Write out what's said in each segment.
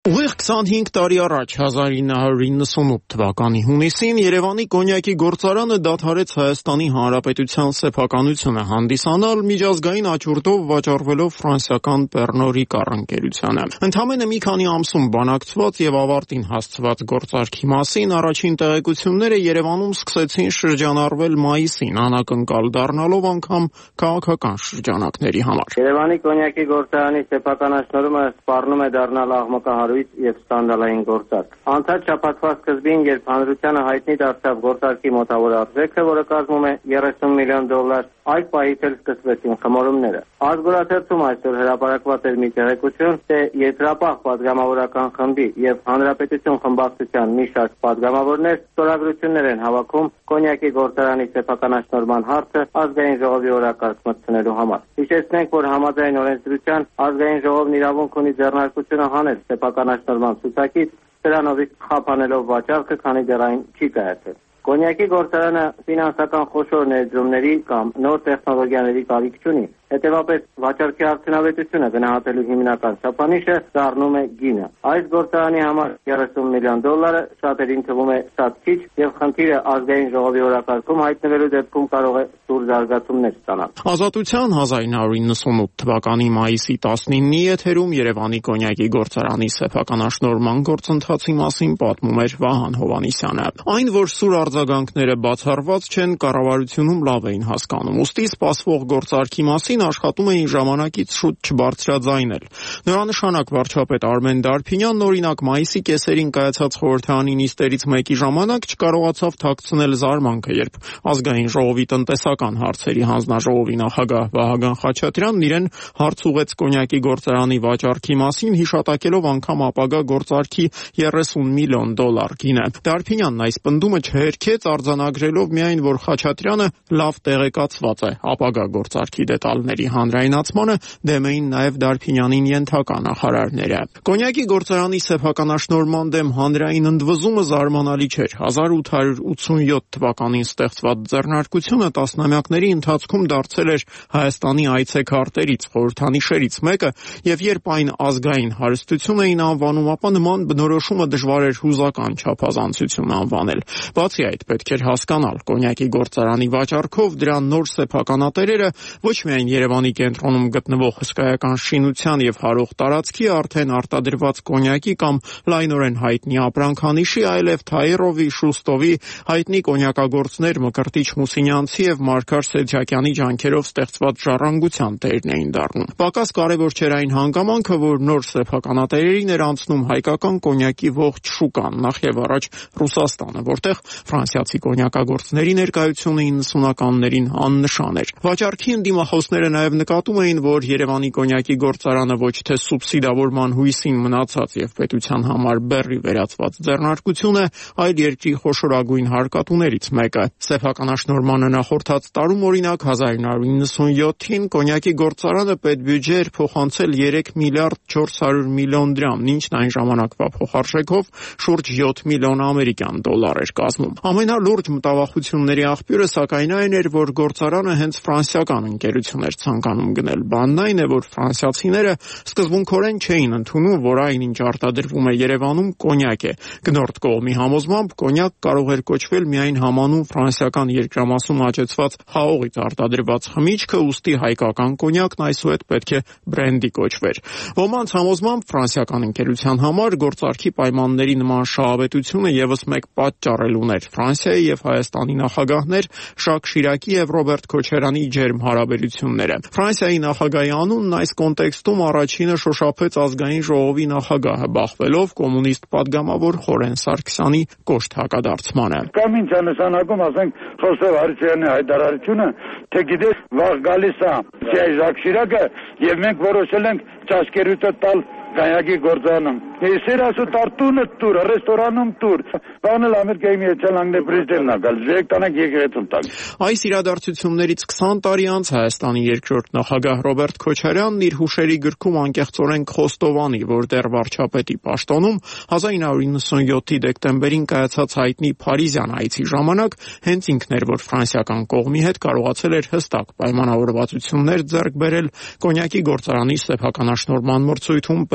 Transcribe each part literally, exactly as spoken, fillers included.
Ուղիղ քսանհինգ տարի առաջ հազար ինը հարյուր իննսունութ թվականի հունիսին Երևանի կոնյակի գործարանը դադարեց Հայաստանի Հանրապետության սեփականությունը հանդիսանալ միջազգային աճուրդով վաճառվելով ֆրանսիական Pernod Ricard ընկերությանը։ Ընդամենը մի քանի ամսում բանակցված եւ ավարտին հասցված գործարքի մասին առաջին տեղեկությունները Երևանում սկսեցին շրջանառվել մայիսին, անակնկալ դառնալով անգամ քաղաքական շրջանակների համար։ Երևանի կոնյակի գործարանի սեփականաշնորհումը սպառնում է դառնալ աղմկահարույց եւ սկանդալային գործարք։ Անցած շաբաթվա սկզբին, երբ հանրությանը հայտնի դարձավ գործարքի մոտավոր արժեքը, որը կազմում է երեսուն միլիոն դոլար, այդ պահից էլ սկսվեցին խմորումները։ Ազգորաթերթում այսօր հրապարակված էր մի տեղեկություն, թե երկրապահ պատգամավորական խմբի եւ Հանրապետություն խմբակցության մի շարք պատգամավորներ ստորագրություններ են հավաքում կոնյակի գործարանի սեփականաշնորհման հարցը ազգային ժողովի օրակարգ մտցնելու համար։ Հիշեցնենք, որ համաձայն օրենսդրության ազգային ժողովն իրավունք ունի ձեռնարկությունը հանել սեփականաշնորհման ցուցակից, դրանով խափանելով վաճառքը, քանի դեռ այն չի կայացել։ Կոնյակի գործարանը ֆինանսական խոշոր ներդրումների կամ նոր տեխնոլոգիաների կարիք չունի։ Հետևաբար վաճառքի արդյունավետությունը գնահատելու հիմնական չափանիշը դառնում է գինը։ Այս գործարանի համար երեսուն միլիոն դոլարը շատերին թվում է շատ քիչ եւ խնդիրը ազգային ժողովի օրակարգում հայտնվելու դեպքում կարող է սուր զարգացումներ ստանալ։ Ազատության հազար ինը հարյուր իննսունութ թվականի մայիսի տասնինի եթերում Երևանի կոնյակի գործարանի սեփականաշնորհման գործընթացի մասին պատմում էր Վահան Հովհաննիսյանը։ Այն, որ սուր արձագանքները բացառված չեն, կառավարությունում լավ էին հասկանում։ Ուստի սպասվող գործարքի մասին աշխատում էին ժամանակից շուտ չբարձրաձայնել։ Նորանշանակ վարչապետ Արմեն Դարփինյանն օրինակ մայիսի կեսերին կայացած խորհրդարանի նիստերից մեկի ժամանակ չկարողացավ թաքցնել զարմանքը, երբ ազգային ժողովի տնտեսական հարցերի հանձնաժողովի նախագահ Վահագն Խաչատրյանն իրեն հարց ուղեց կոնյակի գործարանի վաճառքի մասին, հիշատակելով անգամ ապագա գործարքի երեսուն միլիոն դոլար գինը։ Դարփինյանն այս պնդումը չհերքեց, արձանագրելով միայն, որ Խաչատրյանը լավ տեղեկացված է ապագա գործարքի դետալների հանրայնացմանը, դեմ էին նաև Դարփինյանին ենթակա նախարարները։ Կոնյակի գործարանի սեփականաշնորհման դեմ հանրային ընդվզումը զարմանալի չէր։ հազար ութ հարյուր ութսունյոթ թվականին ստեղծված ձեռնարկությունը տասնամյակների ընթացքում դարձել էր Հայաստանի այցեքարտերից, խորհրդանիշերից մեկը, եւ երբ այն ազգային հարստություն էին անվանում, ապա նման բնորոշումը դժվար էր հուզական չափազանցություն անվանել։ Բացի այդ, պետք էր հասկանալ, կոնյակի գործարանի վաճառքով դրա նոր սեփականատերերը ոչ միայն Երևանի կենտրոնում գտնվող հսկայական շինության եւ հարող տարածքի արդեն արտադրված կոնյակի կամ լայնորեն հայտնի ապրանքանիշի, այլև Թայերովի, Շուստովի, հայտնի կոնյակագործներ Մկրտիչ Մուսինյանցի եւ Մարգար Սեդյակյանի ջանքերով ստեղծված ժառանգության տերն էին դառնում։ Պակաս կարևոր չէր այն հանգամանքը, որ նոր սեփականատերերին էր անցնում հայկական կոնյակի ողջ շուկան, նախ եւ առաջ Ռուսաստանը, որտեղ ֆրանսիացի կոնյակագործների ներկայությունը իննսունականներին աննշան էր։ Վաճառքի ընդդիմախոսները նաև նկատում էին, որ Երևանի կոնյակի գործարանը ոչ թե սուբսիդավորման հույսին մնացած եւ պետության համար բեռի վերածված ձեռնարկություն է, այլ երկրի խոշորագույն հարկատուներից մեկը։ Սեփականաշնորհմանը նախորդած տարում օրինակ հազար ինը հարյուր իննսունյոթին կոնյակի գործարանը պետբյուջե էր փոխանցել երեք միլիարդ չորս հարյուր միլիոն դրամ, ինչն այն ժամանակվա փոխարժեքով շուրջ յոթ միլիոն ամերիկյան դոլար էր կազմում։ Ամենալուրջ մտավախությունների աղբյուրը սակայն այն էր, որ գործարանը հենց ֆրանսիական ընկերություն էր ցանկանում գնել։ Բանն այն է, որ ֆրանսիացիները սկզբունքորեն չէին ընդունում, որ այն, ինչ արտադրվում է Երևանում, կոնյակ է։ Գնորդ կողմի համոզմամբ կոնյակ կարող էր կոչվել միայն համանուն ֆրանսիական երկրամասում աճեցված խաղողից արտադրված խմիչքը, ուստի հայկական կոնյակն այսուհետ պետք է բրենդի կոչվեր։ Ոմանց համոզմամբ ֆրանսիական ընկերության համար գործարքի պայմանների նման շահավետությունը եւս մեկ պատճառ էլ ուներ։ Ֆրանսիայի եւ Հայաստանի նախագահներ Շակ Շիրակի եւ Ռոբերտ Քոչարյանի ջերմ հարաբերությունները։ Ֆրանսիայի նախագահի անունն այս կոնտեքստում առաջինը շոշափեց ազգային ժողովի նախագահը, բախվելով կոմունիստ պատգամավոր Խորեն Սարգսյանի կոշտ հակադարձմանը։ Կամ ինչ է նշանակում, ասենք, Խոսով Հարությունյանի հայտարարությունը, թե գիտես, վաղ գալիս է Շակ Շիրակը եւ մենք որոշել ենք ճաշկերուտը տալ կոնյակի գործարանում։ Ես ասու տարտունը տուր, ռեստորանում տուր։ Բանել Ամերիկայի Միացյալ Նահանգների պրեզիդենտն է գալ, ժեք տանակ եկեղեցում տալ։ Այս իրադարձություններից քսան տարի անց Հայաստանի երկրորդ նախագահ Ռոբերտ Քոչարյանն իր հուշերի գրքում անկեղծորեն խոստովանի, որ դեռ վարչապետի պաշտոնում հազար ինը հարյուր իննսունյոթի դեկտեմբերին կայացած հայտնի Փարիզյան այցի ժամանակ հենց ինքն էր, որ ֆրանսիական կողմի հետ կարողացել էր հստակ պայմանավորվածություններ ձեռք բերել կոնյակի գործարանի սեփականաշնորհման մրցույթում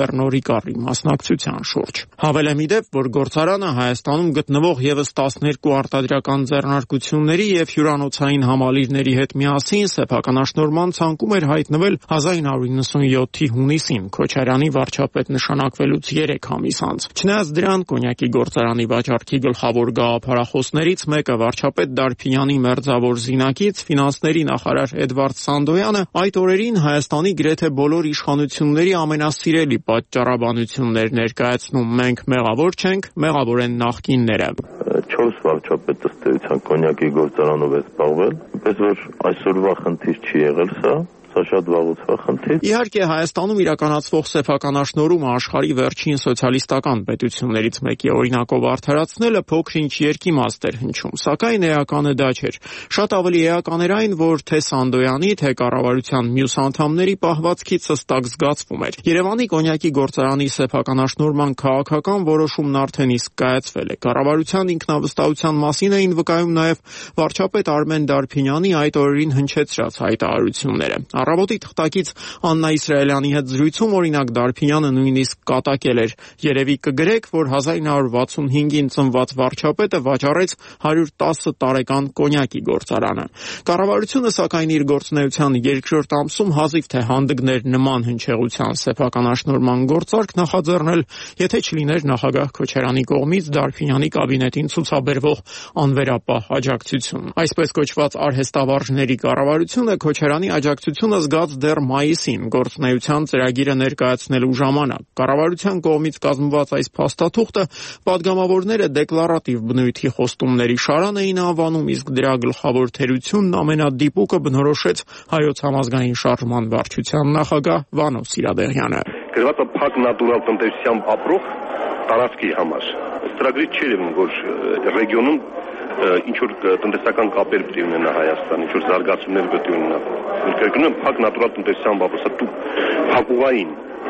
Պեռնորիկարի մասնակցության շուրջ։ Հավելեմ ի դեպ, որ գործարանը Հայաստանում գտնվող եւս տասներկու արտադրական ձեռնարկությունների եւ հյուրանոցային համալիրների հետ միասին սեփականաշնորհման ցանկում էր հայտնվել հազար ինը հարյուր նվաթյոթի հունիսին Քոչարյանի վարչապետ նշանակվելուց երեք ամիս անց։ Չնայած դրան, կոնյակի գործարանի վաճառքի գլխավոր գաղափարախոսներից մեկը վարչապետ Դարփինյանի մերձավոր զինակից ֆինանսների նախարար Էդվարդ Սանդոյանը այդ օրերին Հայաստանի գրեթե բոլոր իշխանությունների ամենասիրելի պատճառաբանություններ ներկայացնում. մենք մեղավոր չենք, մեղավոր են նախկինները։ Չորս վարչապետը ըստ էության կոնյակի գործարանով է զբաղվել, այնպես որ այսօրվա խնդիր չի եղել սա։ Շատ վաղուց խնդիր։ Իհարկե Հայաստանում իրականացվող սեփականաշնորհումը աշխարհի վերջին սոցիալիստական պետություններից մեկի օրինակով արդարացնելը փոքր-ինչ երկիմաստ էր հնչում, սակայն էականը դա չէր։ Շատ ավելի էական էր այն, որ թե Սանդոյանի, թե կառավարության մյուս անդամների պահվածքից հստակ զգացվում էր։ Երևանի կոնյակի գործարանի սեփականաշնորհման քաղաքական որոշումն արդեն իսկ կայացվել է։ Կառավարության ինքնավստահության մասին էին վկայում նաև վարչապետ Արմեն Դարփինյանի այդ օրերին հնչեցրած հայտարարությունները։ Առավոտի թղթակից Աննա Իսրայելյանի հետ զրույցում օրինակ Դարփինյանը նույնիսկ կատակել էր. երևի կգրեք, որ հազար ինը հարյուր վաթսունհինգին ծնված վարչապետը վաճառեց հարյուր տասը տարեկան կոնյակի գործարանը։ Կառավարությունը սակայն իր գործունեության երկրորդ ամսում հազիվ թե հանդգներ նման հնչեղության սեփականաշնորհման գործարք նախաձեռնել, եթե չլիներ նախագահ Քոչարյանի կողմից Դարփինյանի կաբինետին ցուցաբերվող անվերապահ աջակցություն։ Այսպես կոչված արհեստավարժների կառավարությունը Քոչարյանի աջակցությունը զգաց դեռ մայիսին գործունեության ծրագիրը ներկայացնելու ժամանակ։ Կառավարության կողմից կազմված այս փաստաթուղթը պատգամավորները դեկլարատիվ բնույթի խոստումների շարան էին անվանում, իսկ դրա գլխավոր թերությունն ամենադիպուկը բնորոշեց Հայոց համազգային շարժման վարչության նախագահ Վանո Սիրադեղյանը։ Գրված է փակ նատուրալ տնտեսությամբ ապրող տարածքի համար։ Ծրագրի չէր որ ռեգիոնում ինչ որ տնտեսական կապեր պետք է ունենա Հայաստան, ինչ որ զարգացումներ պետք է ունենա։ Կրկնում եմ, փակ նատուրալ տնտեսության բապոսը դու փակուղային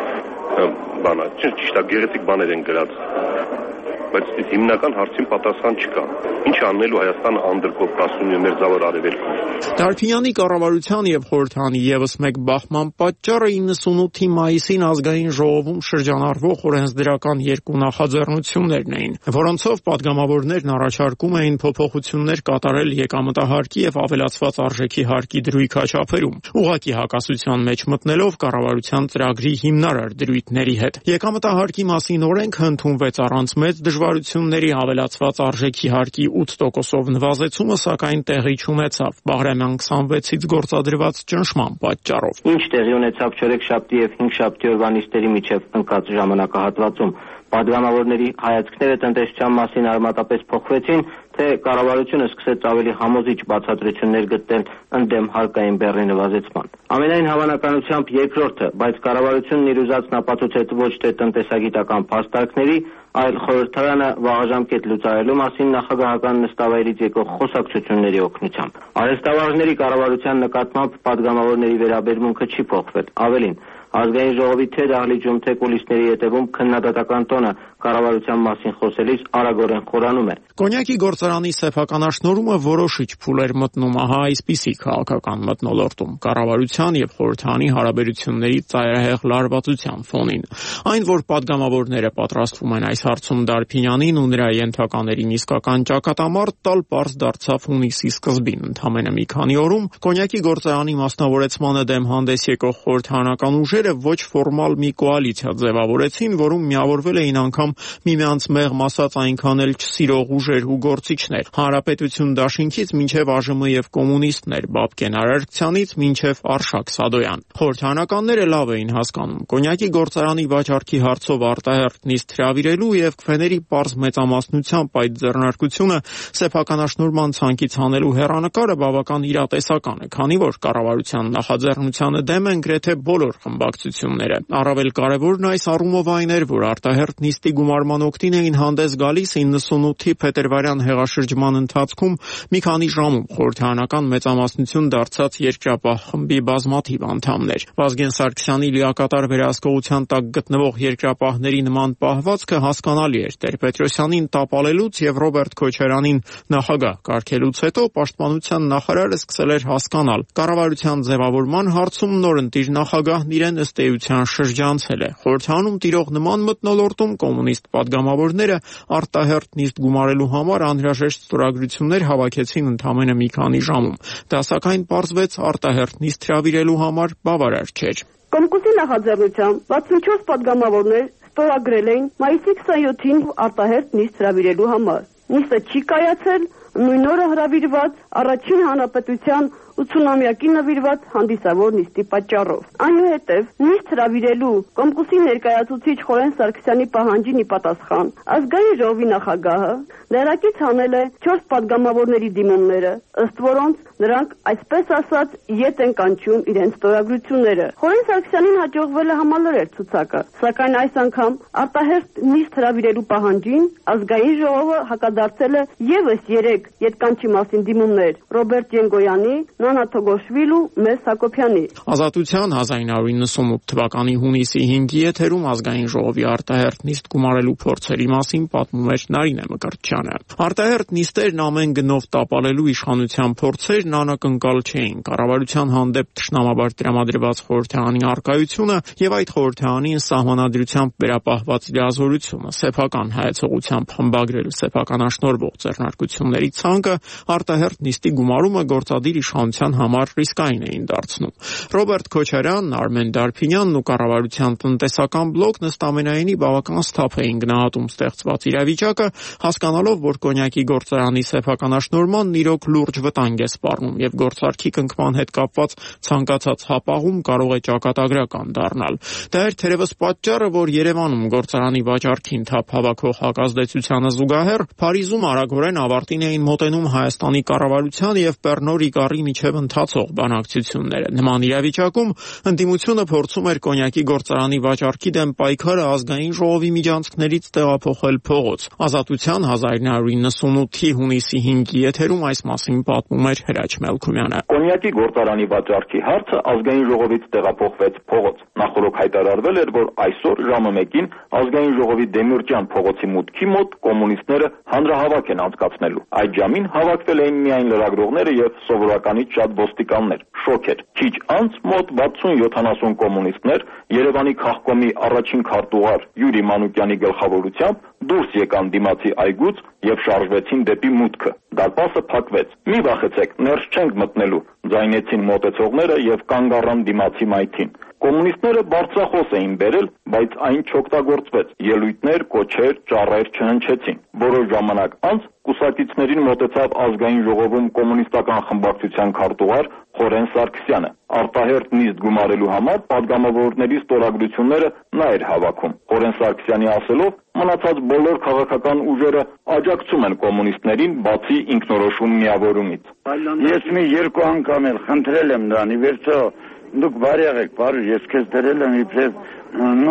բանա, ճիշտ է, գեղեցիկ բաներ են գրած, բայց հիմնական հարցին պատասխան չկա։ Ինչ անելու Հայաստանը անդրկով տասնինը մերձավոր արևելքում։ Դարփինյանի կառավարության եւ խորհրդանի եւս մեկ բախման պատճառը իննսունութի մայիսին ազգային ժողովում շրջանառվող օրենսդրական երկու նախաձեռնություններն էին, որոնցով պատգամավորներն առաջարկում էին փոփոխություններ կատարել եկամտահարկի եւ ավելացված արժեքի հարկի դրույքաչափերում, ուղղակի հակասության մեջ մտնելով կառավարության ծրագրի հիմնարար դրույթների հետ։ Եկամտահարկի մասին օրենքը ընդունվեց առանց մեծ դժվարությունների, ավելացված արժեքի հարկի ութ տոկոսով նվազեցումը սակայն տեղի չունեցավ Բաղրամյան քսանվեցից գործադրված ճնշման պատճառով։ Ինչ տեղի ունեցավ չորեքշաբթի եւ հինգշաբթի օրվա նիստերի միջև ընկած ժամանակահատվածում։ Պատգամավորների հայացքները տնտեսության մասին արմատապես փոխվեցին, թե կառավարությունը սկսեց ավելի համոզիչ բացատրություններ գտնել ընդդեմ հարկային բեռի նվազեցման։ Ամենայն հավանականությամբ երկրորդը, բայց կառավարությունն իր ուզածն ապացուցեց ոչ թե տնտեսագիտական փաստարկների, այլ խորհրդարանը վաղաժամկետ լուծարելու մասին նախագահական նստավայրից եկող խոսակցությունների օգնությամբ։ Արհեստավարժների կառավարության նկատմամբ պատգամավորների վերաբերմունքը չի փոխվել, ավելին, ազգային ժողովի թե դահլիճում, թե կուլիսների ետևում քննադատական տոնը կառավարության մասին խոսելիս արագորեն խորանում է։ Կոնյակի գործարանի սեփականաշնորհումը որոշիչ փուլ էր մտնում ահա այսպիսի քաղաքական մթնոլորտում կառավարության եւ խորհրդանի հարաբերությունների ծայրահեղ լարվածության ֆոնին։ Այն, որ պատգամավորները պատրաստվում են այս հարցում Դարփինյանին ու նրա ենթականերին իսկական ճակատամարտ տալ, պարզ դարձավ հունիսի սկզբին, ընդամենը մի քանի օրում կոնյակի գործարանի մասնավորեցմանը դեմ հանդես եկող խորհրդանական ուժերը ոչ ֆորմալ մի կոալիցիա ձևավորեցին, որում միավորվել էին անգամ միմյանց մեղմ ասած այնքան էլ չսիրող ուժեր ու գործիչներ, Հանրապետություն դաշինքից մինչև ԱԺՄ եւ կոմունիստներ, Բաբկեն Արարքցյանից մինչև Արշակ Սադոյան։ Խորհրդանականները լավ էին հասկանում կոնյակի գործարանի վաճառքի հարցով արտահերթ նիստ հրավիրելու եւ քվեների պարզ մեծամասնությամբ այդ ձեռնարկությունը սեփականաշնորհման ցանկից հանելու հեռանկարը բավական իրատեսական է, քանի որ կառավարության նախաձեռնությանը դեմ են գրեթե բոլոր խմբակցությունները։ Առավել կարևորն այս առումով այն էր, որ արտահերթ նիստի գումարման օգտին էին հանդես գալիս իննսունութի փետրվարյան հեղաշրջման ընթացքում մի քանի ժամում խորհրդարանական մեծամասնություն դարձած երկրապահ խմբի բազմաթիվ անդամներ։ Վազգեն Սարգսյանի լիակատար վերահսկողության տակ գտնվող երկրապահների նման պահվածքը հասկանալի էր Տեր-Պետրոսյանին տապալելուց եւ Ռոբերտ Քոչարյանին նախագահ կարգելուց հետո պաշտպանության նախարարը սկսել էր հասկանալ կառավարության ձևավորման հարցում նորընտիր նախագահն իրեն ըստ էության շրջանցել է։ Խորհրդարանում տիրող նման մթնոլորտում կոմունիստ պատգամավորները արտահերթ նիստ գումարելու համար անհրաժեշտ ստորագրություններ հավաքեցին ընդամենը մի քանի ժամում։ Դա սակայն պարզվեց արտահերթ նիստ հրավիրելու համար բավարար չէր։ Կոմկուսի նախաձեռնությամբ վաթսունչորս պատգամավորներ ստորագրել էին մայիսի քսանյոթին արտահերթ նիստ հրավիրելու համար։ Նիստը չի կայացել, նույն օրը հրավիրված առաջին հանրապետության ութսունամյակի նվիրված հանդիսավոր նիստի պատճառով։ Այնուհետև նիստ հրավիրելու Կոմկուսի ներկայացուցիչ Խորեն Սարգսյանի պահանջին ի պատասխան ազգային ժողովի նախագահը լրակից հանել է չորս պատգամավորների դիմումները, ըստ որոնց նրանք այսպես ասած ետ են կանչում իրենց ստորագրությունները։ Խորեն Սարգսյանին հաջողվել է համալրել ցուցակը, սակայն այս անգամ արտահերթ նիստ հրավիրելու պահանջին ազգային ժողովը հակադարձել է եւս երեք ետկանչի մասին դիմումներ Ռոբերտ Ջենգոյանի, Նանա Թոգոշվիլու, Մեզ Հակոբյանի։ Ազատության հազար իննսուն իննսունութ թվականի հունիսի հինգի եթերում ազգային ժողովի արտահերթ նիստ գումարելու փորձերի մասին պատմում էր Նարինե Մկրտչյանը։ Արտահերթ նիստերն ամեն գնով տապալելու իշխանության փորձերն անակնկալ չէին։ Կառավարության հանդեպ թշնամաբար տրամադրված խորհրդարանի արկայությունը եւ այդ խորհրդարանին սահմանադրությամբ վերապահված լիազորությունը, սեփական հայեցողությամբ խմբագրել սեփականաշնորհվող ձեռնարկությունների ցանկը արտահերթ նիստի գումարումը գործադիր իշխանության համար ռիսկային էին դարձնում։ Ռոբերտ Քոչարյանն, Արմեն Դարփինյանն ու կառավարության տնտեսական բլոկն ըստ ամենայնի բավական սթափ էին գնահատում ստեղծված իրավիճակը, հասկանալով, որ կոնյակի գործարանի սեփականաշնորհմանն իրոք լուրջ վտանգ է սպառնում եւ գործարքի կնքման հետ կապված ցանկացած հապաղում կարող է ճակատագրական դառնալ։ Դա էր թերևս պատճառը, որ Երևանում գործարանի վաճառքին թափ հավաքող հակազդեցությանը զուգահեռ Փարիզում արագորեն ավարտին էին մոտենում Հայաստանի կառավարության եւ Պեռնո Ռիկարի միջև ընթացող բանակցությունները։ Նման իրավիճակում ընդդիմությունը փորձում էր կոնյակի գործարանի վաճառքի դեմ պայքարը ազգային ժողովի միջանցքներից տեղափոխել փողոց։ Ազատության հազար իննսուն իննսունութի հունիսի հինգի եթերում այս մասին պատմում էր Հրաչ Մելքումյանը։ Կոնյակի գործարանի վաճառքի հարցը ազգային ժողովից տեղափոխվեց փողոց։ Նախորդ հայտարարվել էր, որ այսօր ժամը մեկին ազգային ժողովի Դեմիրճյան փողոցի մուտքի մոտ կոմունիստները հանրահավաք են անցկացնելու։ Այդ ժամին հավաքվել էին միայն լրագրողները եւ սովորականից շատ ոստիկաններ։ Շոկ էր։ Քիչ անց մոտ վաթսուն յոթանասուն կոմունիստներ Երևանի քաղկոմի առաջին քարտուղար Յուրի Մանուկյանի գլխավորությամբ դուրս եկան դիմացի այգուց եւ շարժվեցին դեպի մուտքը։ Դարպասը փակվեց։ Մի վախեցեք, ներս չենք մտնելու, ձայնեցին մոտեցողները եւ կանգ առան դիմացի մայթին։ Կոմունիստները բարձրախոս էին բերել, բայց այն չօգտագործվեց։ Ելույթներ, կոչեր, ճառեր չհնչեցին։ Որոշ ժամանակ անց կուսակիցներին մոտեցավ ազգային ժողովում կոմունիստական խմբակցության քարտուղար Խորեն Սարգսյանը։ Արտահերթ նիստ գումարելու համար падգամավորների ստորագրությունները նա էր հավաքում։ Խորեն Սարգսյանի ասելով, մնացած բոլոր քաղաքական ուժերը աջակցում են կոմունիստներին, բացի ինքնորոշում միավորումից։ Ես մի երկու անգամ էլ խնդրել եմ նրան, ի վերջո դուք բարի եղեք, բարի, ես քեզ դրել եմ իբրև նո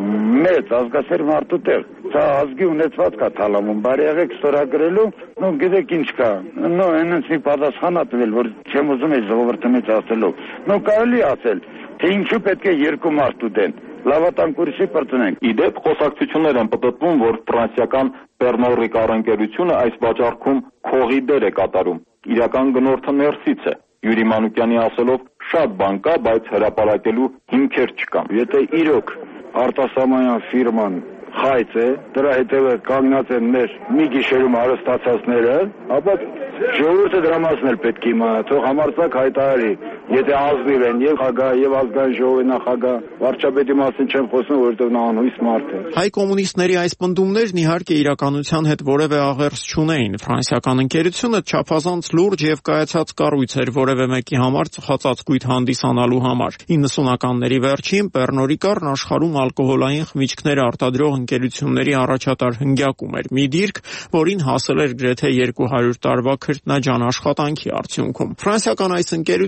մեծ ազգասեր մարդու տեղ։ Սա ազգի ունեցված կա թալամում, բարի եղեք ստորագրելու, նո գիտեք ինչ կա։ Նո այնպես մի պատասխան ա տվել, որ չեմ ուզում այս ժողովրդի մեջ ասելով։ Նո կարելի ասել, թե ինչու պետք է երկու մարդ ուտեն։ Լավատանկուրսի պրծնենք։ Իդեպ խոսակցություններ են պտտվում, որ ֆրանսիական Պեռնո Ռիկար ընկերությունը այս վաճառքում քողի դեր է կատարում։ Իրական գնորդը ներսից է։ Յուրի Մանուկյանի ասելով, շատ բան կա, բայց հրապարակելու հիմքեր չկան։ Եթե իրոք արտասահմանյան ֆիրման խայծ է, դրա հետևը կանգնած են մեր մի գիշերում հարստացածները, ապա ժողովուրդը դրա մասն էլ պետք է իմանա, թող համարձակ հայտարարի, եթե ազնիվ են եւ խագահ եւ ազգային ժողովի նախագահ, վարչապետի մասին չեմ խոսում, որովհետեւ նա անհույս մարդ է։ Հայ կոմունիստների այս պնդումներն իհարկե իրականության հետ որևէ աղերս չունեին։ Ֆրանսիական ընկերությունը չափազանց լուրջ եւ կայացած կառույց էր որևէ մեկի համար ծխածածկույթ հանդիսանալու համար։ իննսունականների վերջին Պեռնո Ռիկարն աշխարհում ալկոհոլային խմիչքներ արտադրող ընկերությունների առաջատար հնգյակում էր, մի դիրք, որին հասել էր գրեթե երկու հարյուր տարվա քրտնաջան աշխատանքի արդյունքում։ Ֆրանսիական այս ընկերությունը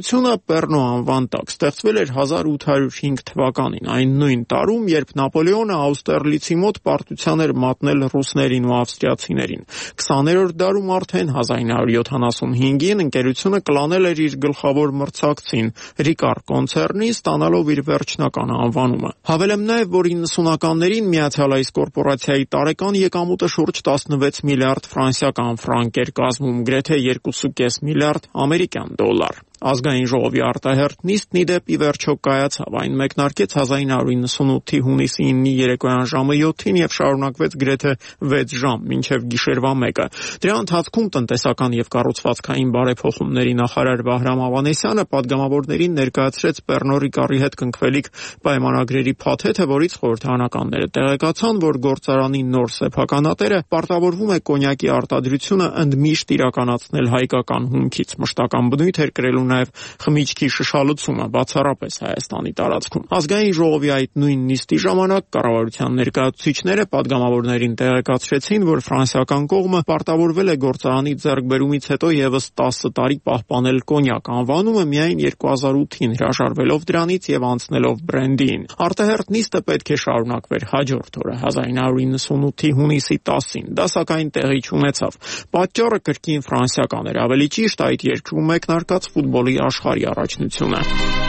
Պեռնո անվան տակ ստեղծվել էր հազար ութ հարյուր հինգ թվականին, այն նույն տարում, երբ Նապոլեոնը Աուստերլիցի մոտ պարտության էր մատնել ռուսներին ու ավստրիացիներին։ քսաներորդ դարում արդեն հազար ինը հարյուր յոթանասունհինգին ընկերությունը կլանել էր իր գլխավոր մրցակցին՝ Ricard կոնցեռնի, ստանալով իր վերջնական անվանումը։ Հավելեմ նաև, որ իննսունականներին Միացյալ այս կորպորացիայի տարեկան եկամուտը շուրջ տասնվեց միլիարդ ֆրանսիական ֆրանկ էր կազմում, գրեթե երկու կես միլիարդ ամերիկյան դոլար։ Ազգային ժողովի արտահերթ նիստն ի դեպ ի վերջո կայացավ, այն մեկնարկեց հազար ինը հարյուր իննսունութի հունիսի իննի երեկոյան ժամը յոթին եւ շարունակվեց գրեթե վեց ժամ, մինչեւ գիշերվա մեկը։ Դրա ընթացքում տնտեսական եւ կառուցվածքային բարեփոխումների նախարար Վահրամ Ավանեսյանը պատգամավորներին ներկայացրեց Պեռնո Ricard-ի հետ կնքվելիք պայմանագրերի փաթեթը, որից խորհրդարանականները տեղեկացան, որ գործարանի նոր սեփականատերը պարտավորվում է կոնյակի արտադրությունը ընդմիշտ իրականացնել հայկական հումքից, մշտական բնույթ էր կրելու նաև խմիչքի շշալցումը, բացառապես Հայաստանի տարածքում։ Ազգային ժողովի այդ նույն նիստի ժամանակ կառավարության ներկայացուցիչները պատգամավորներին տեղեկացրեցին, որ ֆրանսիական կողմը պարտավորվել է գործարանի ձեռքբերումից հետո եւս տասը տարի պահպանել կոնյակ անվանումը, միայն երկու հազար ութին հրաժարվելով դրանից եւ անցնելով բրենդին։ Արտահերթ նիստը պետք է շարունակվեր հաջորդ օրը հազար ինը հարյուր իննսունութի հունիսի տասին, դա սակայն տեղի չունեցավ։ Պատճառը կրկին ֆրանսիական էր, ավելի ճիշտ այդ երկրում մեկնարկած ֆուտբոլի աշխարհի առաջնությունը։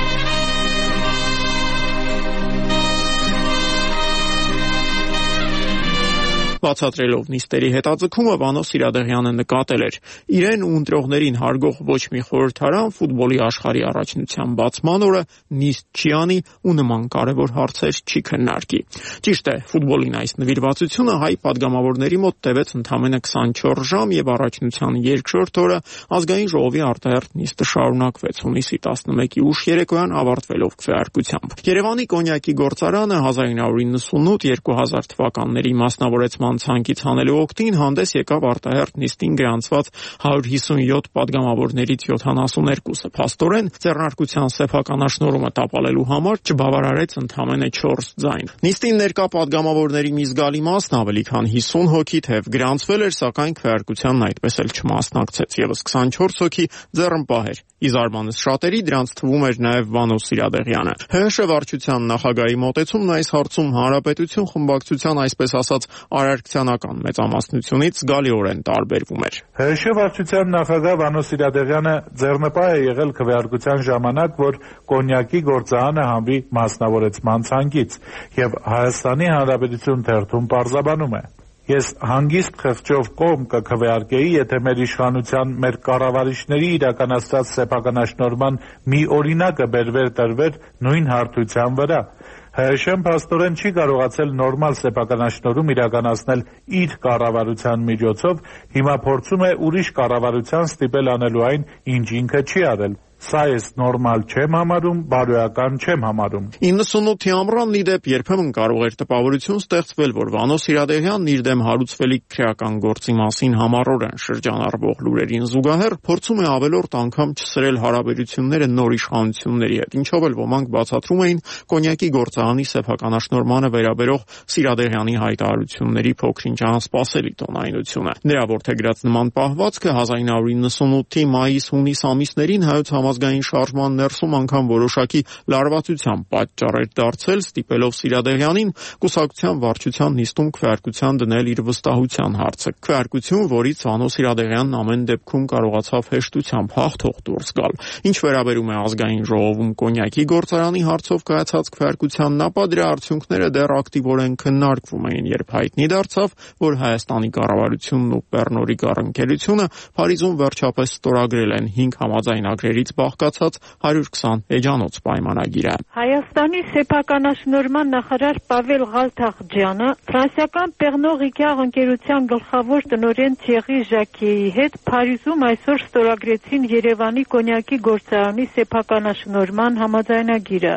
Բացատրելով նիստերի հետաձգումը Վանո Սիրադեղյանը նկատել էր. իրեն ու ընտրողներին հարգող ոչ մի խորհրդարան ֆուտբոլի աշխարհի առաջնության բացման օրը նիստ չի անի ու նման կարևոր հարցեր չի քննարկի։ Ճիշտ է, ֆուտբոլին այս նվիրվածությունը հայ падգամավորների մոտ տևեց ընդամենը քսանչորս ժամ եւ առաջնության երկրորդ օրը ազգային ժողովի արտահերթ նիստը շարունակվեց հունիսի տասնմեկի ուշ երեկոյան ավարտվելով քվեարկությամբ։ Երևանի կոնյակի գործարանը հազար ինը հարյուր իննսունութ երկու հազար թվականների մասնավորեցման ցանկից հանելու օգտին հանդես եկավ արտահերթ նիստին գրանցված հարյուր հիսունյոթ падգամավորներից յոթանասուներկուսը։ Փաստորեն ձեռնարկության սեփականաշնորհումը տապալելու համար չբավարարեց ընդամենը չորս ձայն։ Նիստին ներկա падգամավորների մի զգալի մասն ավելի քան հիսուն հոգի թեև գրանցվել էր, սակայն քվեարկությանն այդպես էլ չմասնակցեց, եւս քսանչորս հոգի ձեռնպահ էր։ Ի զարմանս շատերի դրանց թվում էր նաև Վանո Սիրադեղյանը։ ՀՀՇ վարչության նախագահի մոտեցումն այս հարցում Հանրապետություն խմբակցության այսպես ասած արարքցիանական մեծամասնությունից զգալիորեն տարբերվում էր։ ՀՀՇ վարչության նախագահ Վանո Սիրադեղյանը ձեռնպահ է եղել քվեարկության ժամանակ, որ կոնյակի գործարանը հանվի մասնավորեցման ցանկից, եւ Հայաստանի Հանրապետություն թերթում պարզաբանում է. Ես հանգիստ խղճով կողմ կքվեարկեի, եթե մեր իշխանության, մեր կառավարիչների իրականացրած սեփականաշնորհման մի օրինակը բերվեր տրվեր նույն հարթության վրա։ ՀՀՇ-ն փաստորեն չի կարողացել նորմալ սեփականաշնորհում իրականացնել իր կառավարության միջոցով, հիմա փորձում է ուրիշ կառավարության ստիպել անելու այն, ինչ ինքը չի արել։ Սա ես նորմալ չեմ համարում, բարոյական չեմ համարում։ իննսունութի ամռանն ի դեպ երբեմն կարող էր տպավորություն ստեղծվել, որ Վանո Սիրադեղյանն իր դեմ հարուցվելիք քրեական գործի մասին համառորեն շրջանառվող լուրերին զուգահեռ փորձում է ավելորդ անգամ չսրել հարաբերությունները նոր իշխանությունների հետ, ինչով էլ ոմանք բացատրում էին կոնյակի գործարանի սեփականաշնորհմանը վերաբերող Սիրադեղյանի հայտարարությունների փոքրինչ անսպասելի տոնայնությունը։ Նրա որդեգրած նման պահվածքը հազար ինը հարյուր իննսունութի մայիս-հունիս ամիսներին հայոց համազգային շարժման ներսում անգամ որոշակի լարվածության պատճառ էր դարձել, ստիպելով Սիրադեղյանին կուսակցության վարչության նիստում քվեարկության դնել իր վստահության հարցը։ Քվեարկություն, որից Վանո Սիրադեղյանն ամեն դեպքում կարողացավ հեշտությամբ հաղթող դուրս գալ։ Ինչ վերաբերում է ազգային ժողովում կոնյակի գործարանի հարցով կայացած քվեարկությանն, ապա դրա արդյունքները դեռ ակտիվորեն քննարկվում էին, երբ հայտնի դարձավ, որ Հայաստանի կառավարությունն ու Պեռնո Ricard ընկերությունը Փարիզում վերջապես ստորագրել են հինգ համաձայնագրերից բաղկացած հարյուր քսան էջանոց պայմանագիրը։ Հայաստանի սեփականաշնորհման նախարար Պավել Ղալթախջյանը ֆրանսիական Պեռնո Ricard ընկերության գլխավոր տնօրեն Թիերի Ժակիեի հետ Փարիզում այսօր ստորագրեցին Երևանի կոնյակի գործարանի սեփականաշնորհման համաձայնագիրը։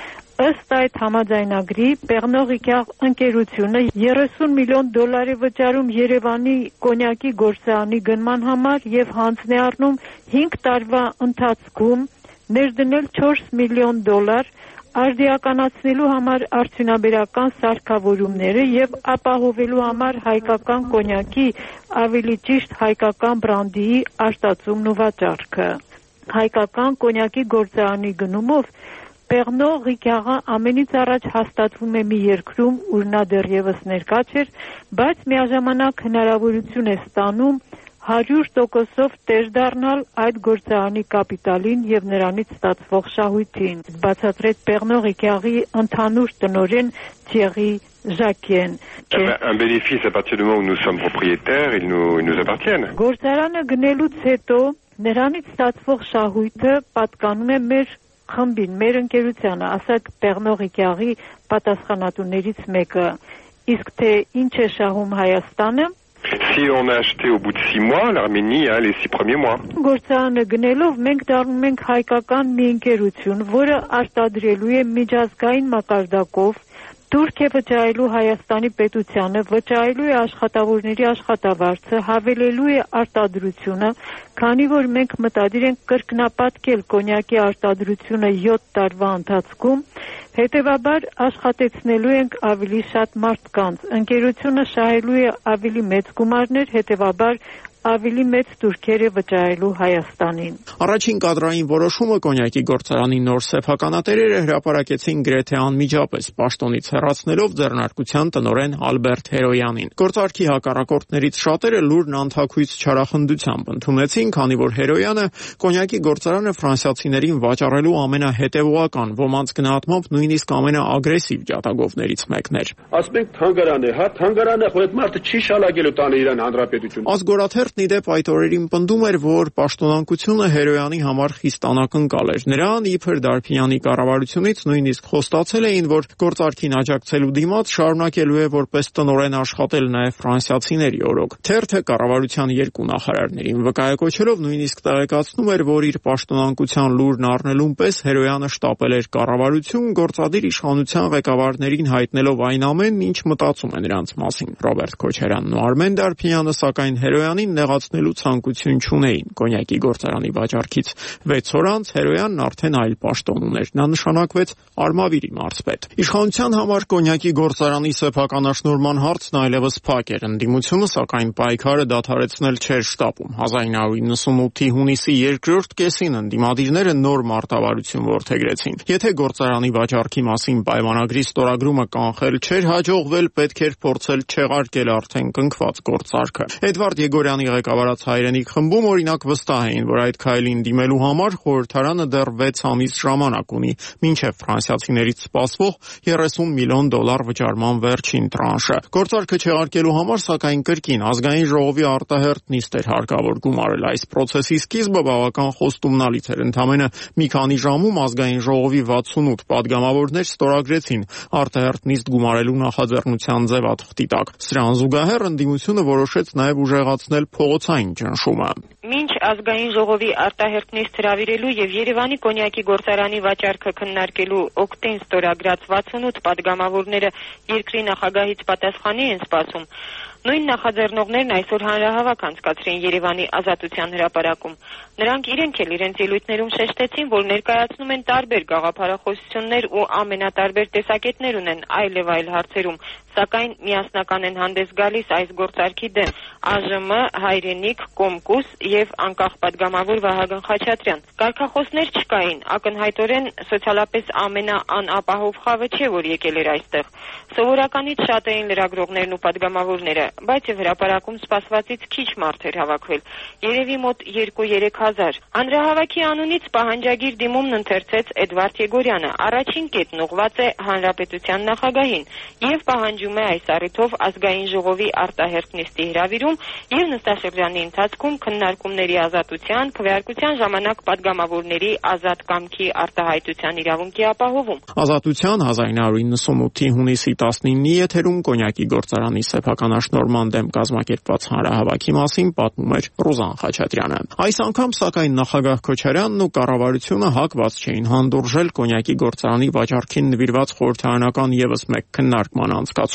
Ըստ այդ համաձայնագրի Պեռնո Ricard ընկերությունը երեսուն միլիոն դոլար է վճարում Երևանի կոնյակի գործարանի գնման համար եւ հանձն է առնում հինգ տարվա ընթացքում ներդնել չորս միլիոն դոլար արդիականացնելու համար արդյունաբերական սարքավորումները եւ ապահովելու համար հայկական կոնյակի, ավելի ճիշտ հայկական բրանդի արտածումն ու վաճառքը։ հայկական կոնյակի գործարանի գնումով Պեղնող Ռիկյաղը ամենից առաջ հաստատվում է մի երկրում, ուր նա դեռևս ներկա չէր, բայց միաժամանակ հնարավորություն է ստանում հարյուր տոկոսով տեր դառնալ այդ գործարանի կապիտալին եւ նրանից ստացվող շահույթին, բացատրեց Պեղնող Ռիկյաղի ընդհանուր տնօրեն Թիերի Ժակեն. Un bénéfice à partir du moment où nous sommes propriétaires, ils nous, ils nous appartiennent. Գործարանը գնելուց հետո նրանից ստացվող շահույթը պատկանում է մեր խմբին, մեր ընկերությանը, ասակ Պեղնող Ռիկյաղի պատասխանատուներից մեկը, իսկ թե ինչ է շահում Հայաստանը? Si on a acheté au bout de six mois, l'Arménie a les six premiers mois. Գործարանը գնելով մենք դառնում ենք հայկական մի ընկերություն, որը արտադրելու է միջազգային մակարդակով, Թուրք է վճարելու Հայաստանի պետությանը, վճարելու է աշխատավորների աշխատավարձը, հավելելու է արտադրությունը, քանի որ մենք մտադիր ենք կրկնապատկել կոնյակի արտադրությունը յոթ տարվա ընթացքում, հետևաբար աշխատեցնելու ենք ավելի շատ մարդկանց, ընկերությունը շահելու է ավելի մեծ գումարներ, հետևաբար ավելի մեծ տուրքեր է վճարելու Հայաստանին։ Առաջին կադրային որոշումը կոնյակի գործարանի նոր սեփականատերերը հրապարակեցին գրեթե անմիջապես, պաշտոնից հեռացնելով ձեռնարկության տնօրեն Ալբերտ Հերոյանին։ Գործարքի հակառակորդներից շատերը լուրն անթաքույց չարախնդությամբ ընդունեցին, քանի որ Հերոյանը կոնյակի գործարանը ֆրանսիացիներին վաճառելու ամենահետևողական, ոմանց գնահատմամբ նույնիսկ ամենաագրեսիվ ջատագովներից մեկն էր։ Ասում ենք թանգարան է, հա, թանգարանը այդ մարդը չի շալակելու տանը իրան հանրապետություն։ Ազգորաթերթն ի դեպ այդ օրերին պնդում էր, որ պաշտոնանկությունը Հերոյանի համար խիստ անակնկալ էր։ Նրան իբր Դարփինյանի կառավարությունից նույնիսկ խոստացել էին, որ գործարքին աջակցելու դիմաց շարունակելու է որպես տնօրեն աշխատել նաև ֆրանսիացիների օրոք։ Թերթը կառավարության երկու նախարարներին վկայակոչելով նույնիսկ տեղեկացնում էր, որ իր պաշտոնանկության լուրն առնելուն պես Հերոյանը շտապել էր կառավարություն, գործադիր իշխանության ղեկավարներին հայտնելով այն ամենն, ինչ մտածում է նրանց մասին։ Ռոբերտ Քոչարյանն ու Արմեն Դարփինյանը սակայն Հերոյանին նեղացնելու ցանկություն չունեին։ Կոնյակի գործարանի վաճառքից վեց օր անց Հերոյանն արդեն այլ պաշտոն ուներ։ Նա նշանակվեց Արմավիրի մարզպետ։ Իշխանության համար կոնյակի գործարանի սեփականաշնորհման հարցն այլևս փակ էր։ Ընդդիմությունը սակայն պայքարը դադարեցնել չէր շտապում։ հազար իննսուն իննսունութի հունիսի երկրորդ կեսին ընդդիմադիրները նոր մարտավարություն որդեգրեցին։ Եթե գործարանի վաճառքի մասին պայմանագրի ստորագրումը կանխել չէր հաջողվել, պետք էր փորձել չեղարկել արդեն կնքված գործարքը։ Էդվարդ Եգորյանի ղեկավարած Հայրենիք խմբում օրինակ վստահ էին, որ այդ քայլին դիմելու համար խորհրդարանը դեռ վեց ամիս ժամանակ ունի, մինչև ֆրանսիացիներից սպասվող երեսուն միլիոն դոլար վճարման վերջին տրանշը։ Գործարքը չեղարկելու համար սակայն կրկին ազգային ժողովի արտահերթ նիստ էր հարկավոր գումարել։ Այս process-ի սկիզբը բավական խոստումնալից էր։ Ընդամենը մի քանի ժամում ազգային ժողովի վաթսունութ падգամավորներ ստորագրեցին արտահերթ նիստ գումարելու նախաձեռնության ձևաթղթի տակ։ Սրան զուգահեռ ընդդիմությունը որոշեց նաև ուժեղացնել փողոցային ճնշումը։ Մինչ ազգային ժողովի արտահերթ նիստ հրավիրելու եւ Երևանի կոնյակի գործարանի վաճառքը քննարկելու օգտին ստորագրած վաթսունութ падգամավորները երկրի նախագահից պատասխանի են սպասում, նույն նախաձեռնողներն այսօր հանրահավաք անցկացրին Երևանի Ազատության հրապարակում։ Նրանք իրենք էլ իրենց ելույթներում շեշտեցին, որ ներկայացնում են տարբեր գաղափարախոսություններ ու ամենատարբեր տեսակետներ ունեն այլ եւ այլ հարցերում, սակայն միասնական են հանդես գալիս այս գործարքի դեմ ԱԺՄ, Հայրենիք, Կոմկուս եւ անկախ падգամավոր Վահագն Խաչատրյան։ Կարգախոսներ չկային, ակնհայտորեն սոցիալապես ամենաանապահով խավը չէ, որ եկել էր այստեղ։ Սովորականից շատ էին լրագրողներն ու падգամավորները, բայց եւ հրապարակում սպասվածից քիչ մարդ էր հավաքվել, երևի մոտ երկու-երեք հազար։ Հանրահավաքի անունից պահանջագիր դիմումն ընթերցեց Էդվարդ Եգորյանը, առաջին կետն ուղղված է Հանրապետության նախագահին եւ պահանջում է այս առիթով ազգային ժողովի արտահերթ նիստի հրավիրում եւ նստաշրջանի ընթացքում քննարկումների ազատության, քվեարկության ժամանակ падգամավորների ազատ կամքի արտահայտության իրավունքի ապահովում։ Ազատության հազար իննսուն իննսունութի հունիսի տասնինի եթերում կոնյակի գործարանի սեփականաշնորհման դեմ կազմակերպված հանրահավաքի մասին պատմում էր Ռուզան Խաչատրյանը։ Այս անգամ սակայն նախագահ Քոչարյանն ու կառավարությունը հակված չէին հանդուրժել կոնյակի գործարանի վաճառքին նվիրված խորհրդարանական եւս մեկ քննարկման անցկացում։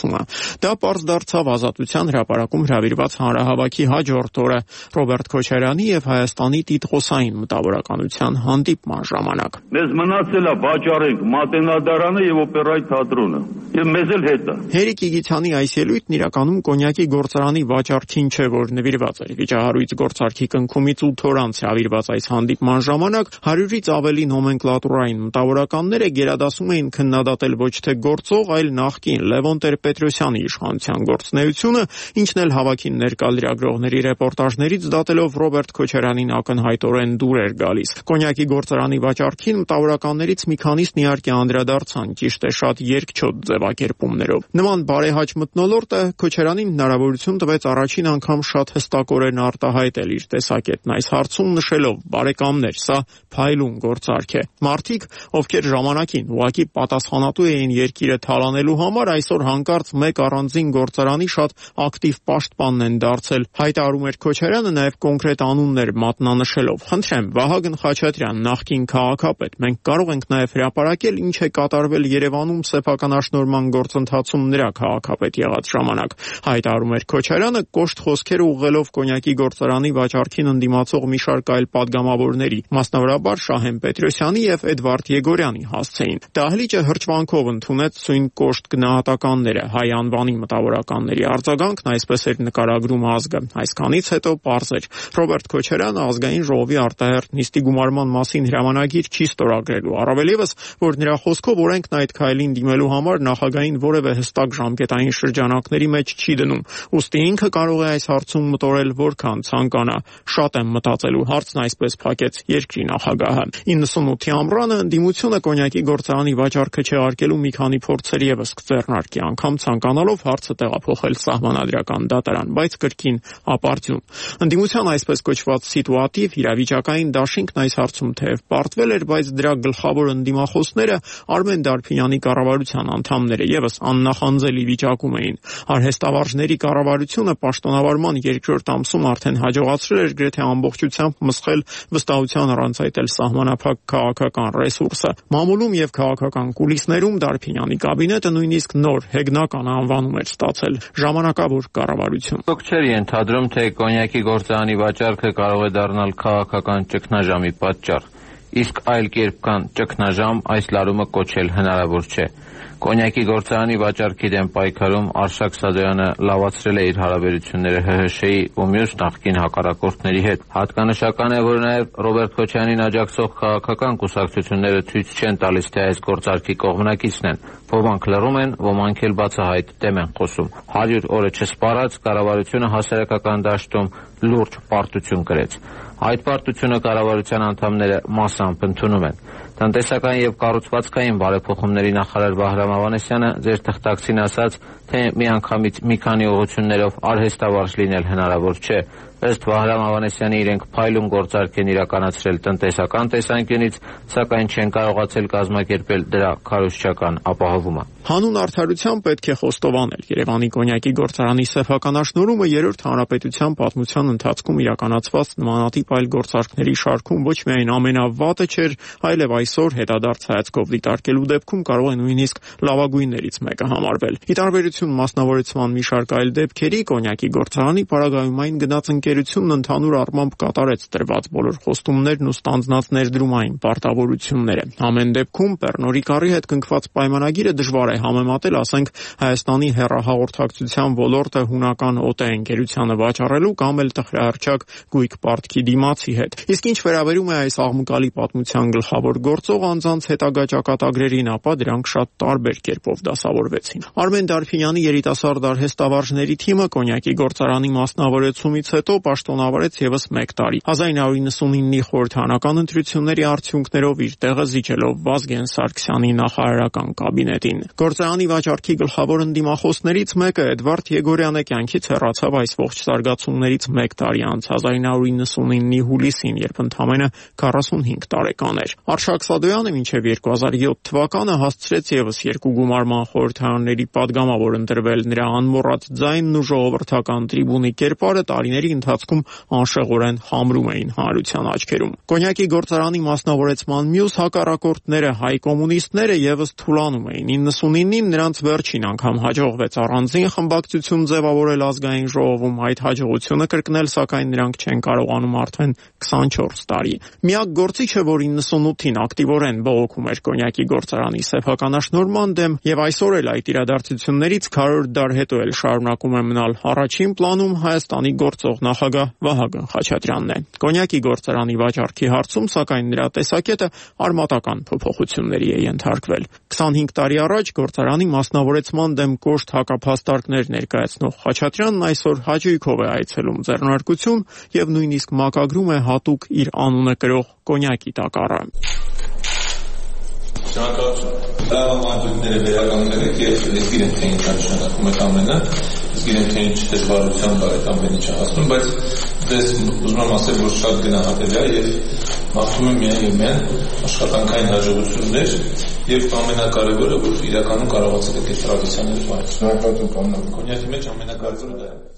գործընթացումը։ Դա պարզ դարձավ Ազատության հրապարակում հրավիրված հանրահավաքի հաջորդ օրը Ռոբերտ Քոչարյանի եւ Հայաստանի տիտղոսային մտավորականության հանդիպման ժամանակ։ Մեզ մնացել է վաճառենք Մատենադարանը եւ օպերայի թատրոնը։ Եվ մեզ էլ հետը։ Հերիկ Իգիթյանի այս ելույթն իրականում կոնյակի գործարանի վաճառքին չէ, որ նվիրված էր։ Վիճահարույց գործարքի կնքումից ութ օր անց հրավիրված այս հանդիպման ժամանակ հարյուրից ավելի նոմենկլատուրային մտավորականները գերադասում էին քննադատել ոչ թե գործող, այլ նախկին Լևոն Տեր-Պետրոսյանի իշխանության գործունեությունը, ինչն էլ հավաքին ներկա լրագրողների ռեպորտաժներից դատելով Ռոբերտ Քոչարյանին ակնհայտորեն դուր էր գալիս։ Կոնյակի գործարանի վաճառքին մտավորականներից մի քանիսն իհարկե անդրադարձան, ճիշտ է, շատ երկչոտ ձևակերպումներով։ Նման բարեհաճ մթնոլորտը Քոչարյանին հնարավորություն տվեց առաջին անգամ շատ հստակորեն արտահայտել իր տեսակետն այս հարցում, նշելով. «Բարեկամներ, սա փայլուն գործարք է։ Մարդիկ, ովքեր ժամանակին ուղղակի պատասխանատու էին երկիրը թալանելու համար, այսօր հանկարծ մեկ առանձին գործարանի շատ ակտիվ պաշտպանն են դարձել», հայտարարում էր Քոչարյանը, նաև կոնկրետ անուններ մատնանշելով։ «Խնդրեմ, Վահագն Խաչատրյան, նախկին քաղաքապետ, մենք կարող ենք նաև հրապարակել ինչ է կատարվել Երևանում սեփականաշնորհման գործընթացում նրա քաղաքապետ եղած ժամանակ», հայտարարում էր Քոչարյանը, կոշտ խոսքեր ուղղելով կոնյակի գործարանի վաճառքին ընդդիմացող մի շարք այլ պատգամավորների, մասնավորաբար Շահեն Պետրոսյանի եւ Էդվարդ Եգորյանի հասցեին։ Դահլիճը հրճվանքով ընդունեց սույն կոշտ գնահատականները, հայ անվանի մտավորականների արձագանքն այսպես էր նկարագրում ազգը։ Այսքանից հետո պարզ էր, Ռոբերտ Քոչարյանը ազգային ժողովի արտահերթ նիստի գումարման մասին հրամանագիր չի ստորագրելու, առավել ևս, որ նրա խոսքով օրենքն այդ քայլին դիմելու համար նախագահին որևէ հստակ ժամկետային շրջանակների մեջ չի դնում։ Ուստի ինքը կարող է այս հարցում մտորել որքան ցանկանա։ Շատ եմ մտածելու, հարցն այսպես փակեց երկրի նախագահը։ իննսունութի ամռանը ընդդիմությունը կոնյակի գործարանի վաճառքը չեղարկելու մի քանի փորձեր եւս կձեռնարկի, անգամ ցանկանալով հարցը տեղափոխել սահմանադրական դատարան, բայց կրկին ապարդյուն։ Ընդդիմության այսպես կոչված սիտուատիվ իրավիճակային դաշինքն այս հարցում թեև պարտվել էր, բայց դրա գլխավոր ընդդիմախոսները Արմեն Դարփինյանի կառավարության անդամները եւս աննախանձելի վիճակում էին։ Արհեստավարժների կառավարությունը պաշտոնավարման երկրորդ ամսում արդեն հաջողացրել էր գրեթե ամբողջությամբ մսխել վստահության առանց այդ էլ սահմանափակ քաղաքական ռեսուրսը։ Մամուլում եւ քաղաքական կուլիսներում Դարփինյանի կաբինետը նույնիսկ նոր հեգնական անվանում էր ստացել՝ ժամանակավոր կառավարություն։ Ոք չէր ենթադրում, թե կոնյակի գործարանի վաճառքը կարող է դառնալ քաղաքական ճգնաժամի պատճառ, իսկ այլ կերպ կան ճգնաժամ այս լարումը կոչել հնարավոր չէ։ Կոնյակի գործարանի վաճառքի դեմ պայքարում Արշակ Սադոյանը լավացրել է իր հարաբերությունները Հ Հ Շ-ի ու մյուս նախկին հակառակորդների հետ։ Հատկանշական է, որ նաև Ռոբերտ Քոչարյանին աջակցող քաղաքական կուսակցությունները ցույց չեն տալիս, թե այս գործարքի կողմնակիցն են։ Ոմանք լռում են, ոմանք էլ բացահայտ դեմ են խոսում։ հարյուր օրը չսպառած կառավարությունը հասարակական դաշտում լուրջ պարտություն կրեց։ Այդ պարտությունը կառավարության անդամները մասամբ ընդունում են։ Տնտեսական եւ կառուցվածքային բարեփոխումների նախարար Վահրամ Ավանեսյանը ձեր թղթակցին ասաց, թե միանգամից մի քանի ուղղություններով արհեստավարժ լինել հնարավոր չէ։ Ըստ Վահրամ Ավանեսյանի իրենք փայլուն գործարք են իրականացրել տնտեսական տեսանկյունից, սակայն չեն կարողացել կազմակերպել դրա քարոզչական ապահովումը։ Հանուն արդարության պետք է խոստովանել, Երևանի կոնյակի գործարանի սեփականաշնորհումը երրորդ հանրապետության պատմության ընթացքում իրականացված նմանատիպ այլ գործարքների շարքում ոչ միայն ամենավատը չէր, այլև այսօր հետադարձ հայացքով դիտարկելու դեպքում կարող է նույնիսկ լավագույններից մեկը համարվել։ Ի տարբերություն մասնավորեցման մի շարք այլ դեպքերի, կոնյակի գործարանի պարագայում գնաց ընկերությունն ընդհանուր առմամբ կատարեց տրված բոլոր խոստումներն ու ստանձնած ներդրումային պարտավորությունները։ Ամեն դեպքում Պեռնորիկարի հետ կնքված պայմանագիրը դժվար է համեմատել, ասենք, Հայաստանի հեռահաղորդակցության ոլորտը հունական ՕՏԵ ընկերությանը վաճառելու կամ էլ տխրահռչակ Գույք Պարտքի դիմացի հետ։ Իսկ ինչ վերաբերում է այս աղմկալի պատմության գլխավոր գործող անձանց հետագա ճակատագրերին, ապա դրանք շատ տարբեր կերպով դասավորվեցին։ Արմեն Դարփինյանի երիտասարդ արհեստավարժների թիմը կոնյակի գործարանի մասնավորեցումից հետո պաշտոնավարեց եւս մեկ տարի։ հազար նույնսուն իննի խորհրդարանական ընտրությունների արդյունքներով իր տեղը զիջելով Վազգեն Սարգսյանի նախարարական կաբինետին։ Գործարանի վաճառքի գլխավոր ընդդիմախոսներից մեկը Էդվարդ Եգորյանը կյանքից հեռացավ այս ողջ զարգացումներից մեկ տարի անց հազար նույնսուն իննի հուլիսին, երբ ընդամենը քառասունհինգ տարեկան էր։ Արշակ Սադոյանը մինչև երկու հազար յոթ թվականը հասցրեց եւս երկու գումարման խորհրդարանների պատգամավոր որ ընտրվել նրա անմոռաց ձայնն ու ժողովրդական տրիբունի կերպարը տարիների ընթացքում անշեղորեն համրում էին հանրության աչքերում։ Կոնյակի գործարանի մասնավորեցման մյուս հակառակորդները հայ կոմունիստները եւս թուլանում էին։ իննսունինին նրանց վերջին անգամ հաջողվեց առանձին խմբակցություն ձևավորել ազգային ժողովում, այդ հաջողությունը կրկնել, սակայն նրանք չեն կարողանում արդեն քսանչորս տարի։ Միակ գործիչը, որ իննսունութին ակտիվորեն բողոքում էր կոնյակի գործարանի սեփականաշնորհման դեմ եւ այսօր էլ այդ իրադարձություններից քառորդ դար հետո էլ շարունակում է մնալ առաջին պլանում, Հայաստանի գործող նախագահ Վահագն Խաչատրյանն է։ Կոնյակի գործարանի վաճառքի հարցում, սակայն նրա տեսակետը արմատական փոփոխությունների է ենթարկվել։ քսանհինգ տարի առաջ գործարանի մասնավորեցման դեմ կոշտ հակափաստարկներ ներկայացնող Խաչատրյանն այսօր հաճույքով է այցելում ձեռնարկություն եւ նույնիսկ մակագրում է հատուկ իր անունը կրող կոնյակի տակառը։ Շնորհակալություն։ Դրամատուրգները վերականգնել եք եւ գիտեմ թե ինչ նշանակում է ամենը, գիտեմ թե ինչ դժվարությամբ այդ ամեն ինչը հասնում, բայց դες ուզում եմ ասել, որ շատ գնահատելի է եւ մաղթում եմ միայն եւ միայն աշխատանքային հաջողություններ եւ ամենակարևորը, որ իրականում կարողացել եք այդ տրադիցիաները վայելել։ Շնորհակալություն, կոնյակի մեջ ամենակարևորը դա է։